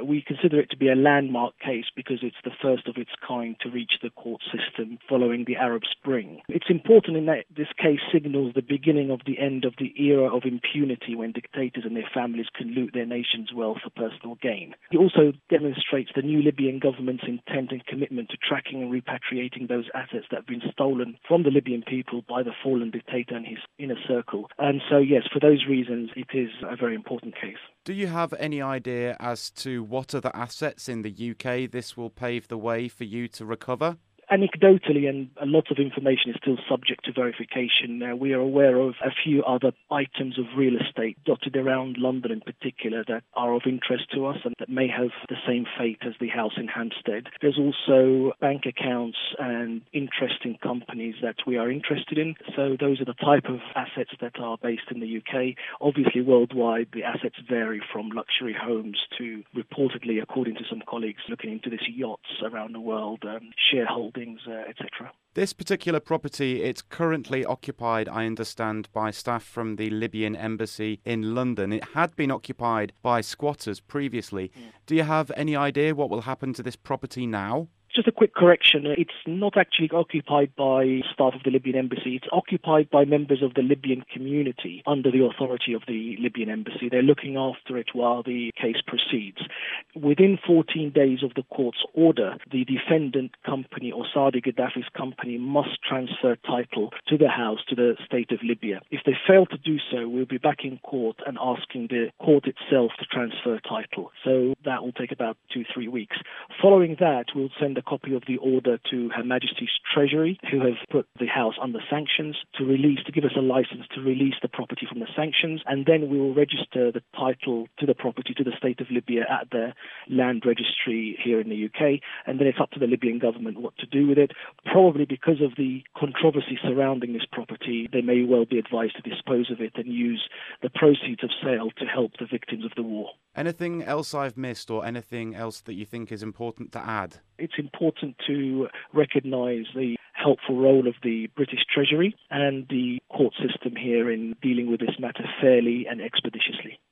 We consider it to be a landmark case because it's the first of its kind to reach the court system following the Arab Spring. It's important in that this case signals the beginning of the end of the era of impunity when dictators and their families can loot their nation's wealth for personal gain. It also demonstrates the new Libyan government's intent and commitment to tracking and repatriating those assets that have been stolen from the Libyan people by the fallen dictator and his inner circle. And so, yes, for those reasons, it is a very important case. Do you have any idea as to what other assets in the UK this will pave the way for you to recover? Anecdotally, and a lot of information is still subject to verification, we are aware of a few other items of real estate dotted around London in particular that are of interest to us and that may have the same fate as the house in Hampstead. There's also bank accounts and interest in companies that we are interested in. So those are the type of assets that are based in the UK. Obviously, worldwide, the assets vary from luxury homes to, reportedly, according to some colleagues looking into this, yachts around the world, shareholders, etc. This particular property, it's currently occupied, I understand, by staff from the Libyan embassy in London. It had been occupied by squatters previously. Do you have any idea what will happen to this property now? Just a quick correction. It's not actually occupied by staff of the Libyan embassy. It's occupied by members of the Libyan community under the authority of the Libyan embassy. They're looking after it while the case proceeds. Within 14 days of the court's order, the defendant company or Saadi Gaddafi's company must transfer title to the house to the state of Libya. If they fail to do so, we'll be back in court and asking the court itself to transfer title. So that will take about 2-3 weeks. Following that, we'll send a copy of the order to Her Majesty's Treasury, who have put the house under sanctions, to give us a license to release the property from the sanctions, and then we will register the title to the property to the state of Libya at the land registry here in the UK, and then it's up to the Libyan government what to do with it. Probably because of the controversy surrounding this property, they may well be advised to dispose of it and use the proceeds of sale to help the victims of the war. Anything else I've missed or anything else that you think is important to add? It's important to recognise the helpful role of the British Treasury and the court system here in dealing with this matter fairly and expeditiously.